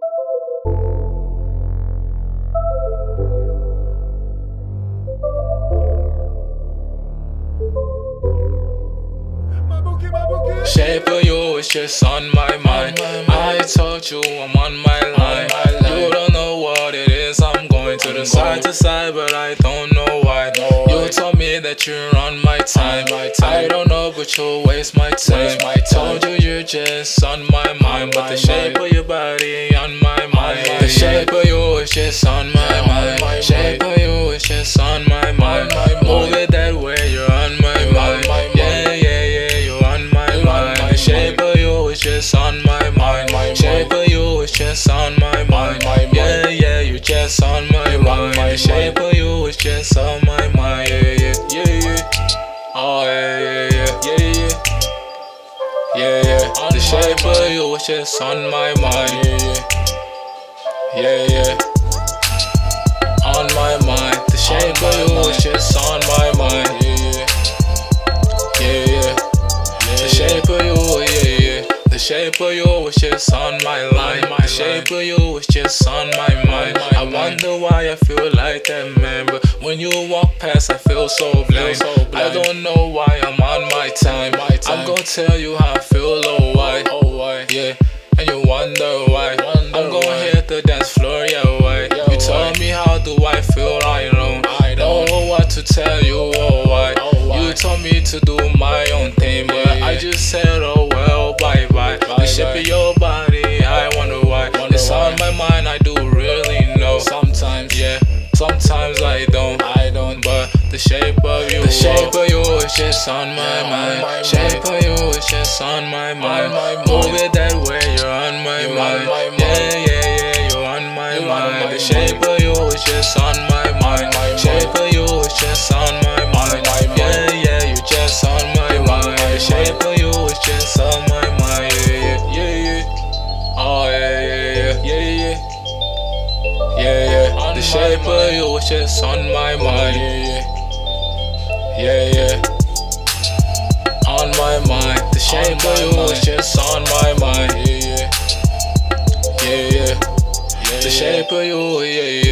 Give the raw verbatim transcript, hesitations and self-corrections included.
Shape of you is just on my mind. I told you I'm on my line. You don't know what it is. I'm going to the side to side, but I don't know why. You told me that you're on my time. I don't know, but you'll waste my time. I told you you're just on my mind, but the shape of your body on my mind. The shape of you is just on my mind. Shape of you is just on my mind. Move it that way, you're on my mind. Yeah, yeah, yeah, you're on my mind. The shape of you is just on my mind. Shape of you is just on my mind. Yeah, yeah, you're just on my mind. The shape of you is just on my mind. Yeah, yeah, yeah, yeah. Oh, yeah, yeah, yeah, yeah, yeah. Yeah, yeah. The shape of you is just on my mind. Yeah, yeah, yeah, yeah. On my mind. The shape of you is just on my mind. Yeah, yeah, yeah, yeah. The shape of you, yeah, yeah. The shape of you is just on my line. The shape of you is just on my mind. I wonder why I feel like that, man. But when you walk past, I feel so blind. I don't know why I'm on my time. I'm gonna tell you how I feel, oh why, yeah. And you wonder why. I'm gonna hit the dance floor, yeah, why. You tell me how do I feel, I don't know what to tell you, oh why. You told me to do my own thing, but I just said, oh well, bye bye. The shape of your body, I wonder why. It's on my mind, I do really know. Sometimes, yeah, sometimes I don't, I don't. But the shape of you, the shape of you is just on my mind. Shape of you is just on my mind. Move it that way, you're on my mind. Yeah, yeah, yeah, you're on my mind. The shape of you is just on my mind. Shape of you is just on my mind. Yeah, yeah, you're just on my mind. The shape of you is just on my mind. Yeah, yeah, yeah, yeah. Oh, yeah, yeah, yeah, yeah, yeah. Yeah, yeah. The shape of you is just on my mind. Yeah, yeah, yeah. On my mind. The shape of you is just on my mind. Yeah, yeah, yeah, yeah. The shape of you, yeah, yeah.